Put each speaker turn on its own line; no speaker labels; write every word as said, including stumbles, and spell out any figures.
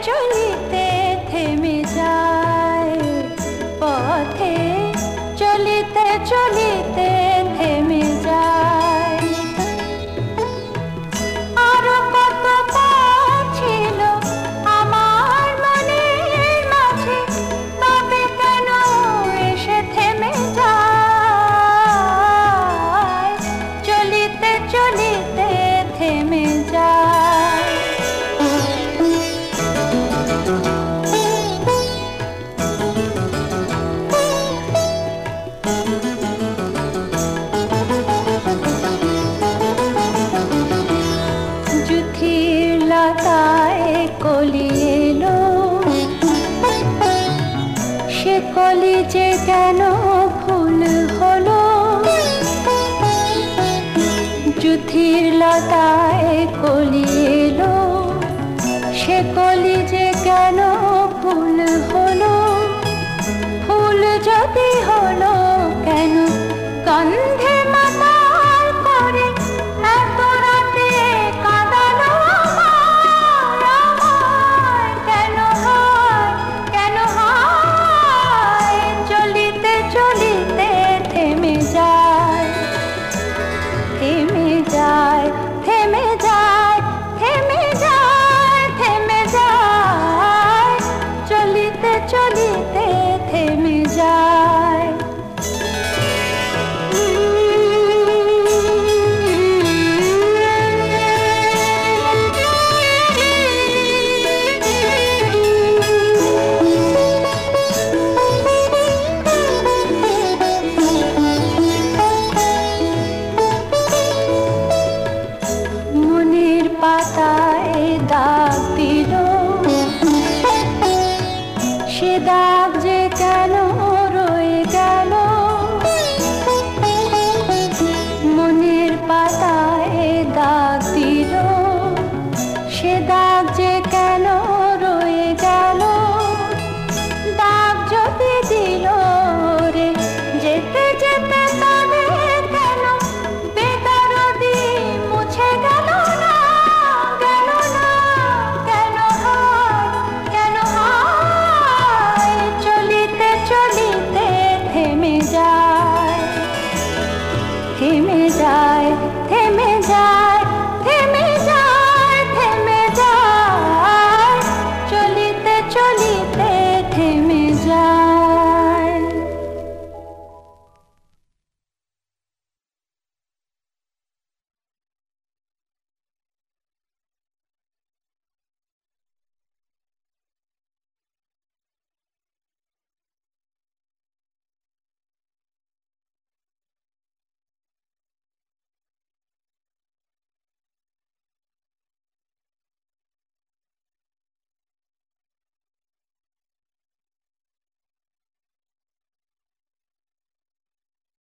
চলিতে থেমে যায়, পথে চলিতে চলিতে থেমে যায়। আরো কত পথ ছিল আমার মনের মাঝে, তবে কেন এসে থেমে যায়, চলিতে চলিতে থেমে যায়। যুথির লতায় কলি এলো, সে কলি যে কেন ফুল হলো, যুথির লতায় কলি এলো, সে কলি যে কেন ফুল হলো, ফুল যদি হলো কেন গন্ধে